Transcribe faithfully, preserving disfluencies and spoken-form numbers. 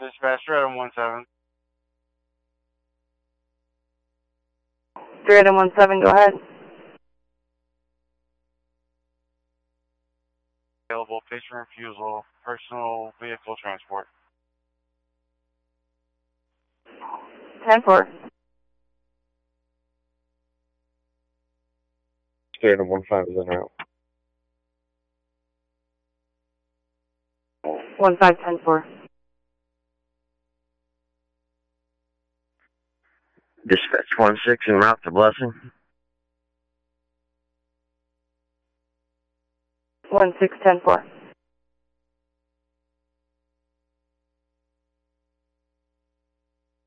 Dispatch, Stratum one seven. Stratum one seven, go ahead. Available patient refusal, personal vehicle transport. ten four. Stratum one five is en route. one five ten four. Dispatch one six en route to Blessing. one six ten four.